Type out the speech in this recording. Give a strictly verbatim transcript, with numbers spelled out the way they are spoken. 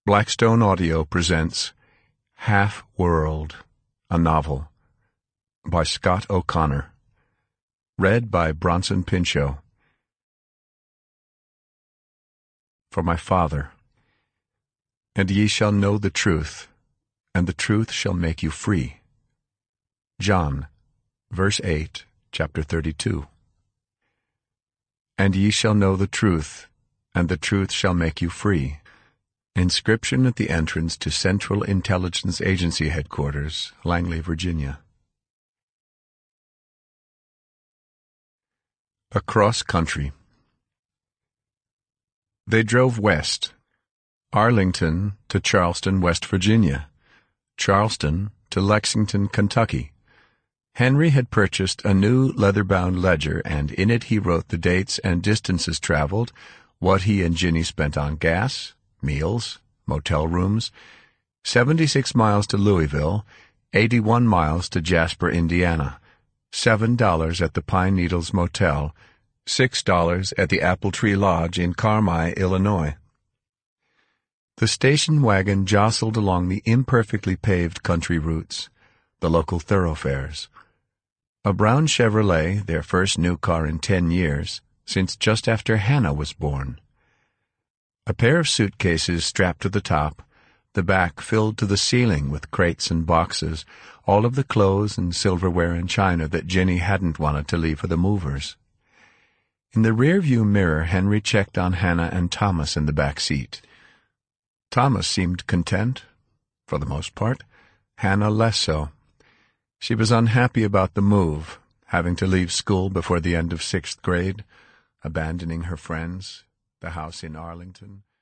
Blackstone Audio presents Half-World, a novel, by Scott O'Connor. Read by Bronson Pinchot. For my father. And ye shall know the truth, and the truth shall make you free. John, verse eight, chapter thirty-two. And ye shall know the truth, and the truth shall make you free. Inscription at the entrance to Central Intelligence Agency Headquarters, Langley, Virginia. Across country. They drove west, Arlington to Charleston, West Virginia, Charleston to Lexington, Kentucky. Henry had purchased a new leather-bound ledger, and in it he wrote the dates and distances traveled, what he and Ginny spent on gas, meals, motel rooms, seventy-six miles to Louisville, eighty-one miles to Jasper, Indiana, seven dollars at the Pine Needles Motel, six dollars at the Apple Tree Lodge in Carmi, Illinois. The station wagon jostled along the imperfectly paved country routes, the local thoroughfares. A brown Chevrolet, their first new car in ten years, since just after Hannah was born. A pair of suitcases strapped to the top, the back filled to the ceiling with crates and boxes, all of the clothes and silverware and china that Ginny hadn't wanted to leave for the movers. In the rear-view mirror, Henry checked on Hannah and Thomas in the back seat. Thomas seemed content, for the most part. Hannah less so. She was unhappy about the move, having to leave school before the end of sixth grade, abandoning her friends, the house in Arlington,